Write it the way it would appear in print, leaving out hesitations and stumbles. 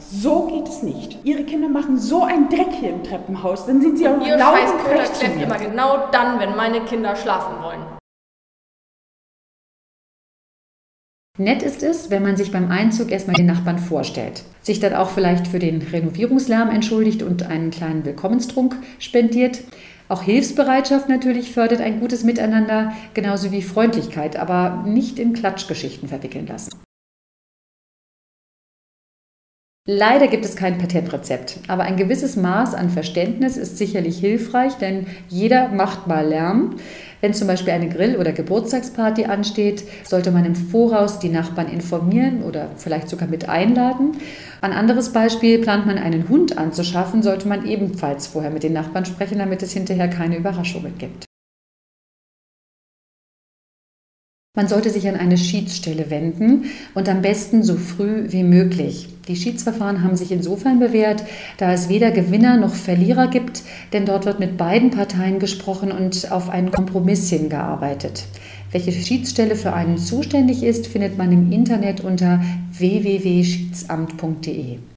So geht es nicht. Ihre Kinder machen so einen Dreck hier im Treppenhaus, dann sind sie auch Ihr laut scheiß und Köter frech zu kläfft mir. immer genau dann, wenn meine Kinder schlafen wollen. Nett ist es, wenn man sich beim Einzug erstmal den Nachbarn vorstellt, sich dann auch vielleicht für den Renovierungslärm entschuldigt und einen kleinen Willkommenstrunk spendiert. Auch Hilfsbereitschaft natürlich fördert ein gutes Miteinander, genauso wie Freundlichkeit, aber nicht in Klatschgeschichten verwickeln lassen. Leider gibt es kein Patentrezept, aber ein gewisses Maß an Verständnis ist sicherlich hilfreich, denn jeder macht mal Lärm. Wenn zum Beispiel eine Grill- oder Geburtstagsparty ansteht, sollte man im Voraus die Nachbarn informieren oder vielleicht sogar mit einladen. Ein anderes Beispiel: Plant man einen Hund anzuschaffen, sollte man ebenfalls vorher mit den Nachbarn sprechen, damit es hinterher keine Überraschungen gibt. Man sollte sich an eine Schiedsstelle wenden und am besten so früh wie möglich. Die Schiedsverfahren haben sich insofern bewährt, da es weder Gewinner noch Verlierer gibt, denn dort wird mit beiden Parteien gesprochen und auf einen Kompromiss hingearbeitet. Welche Schiedsstelle für einen zuständig ist, findet man im Internet unter www.schiedsamt.de.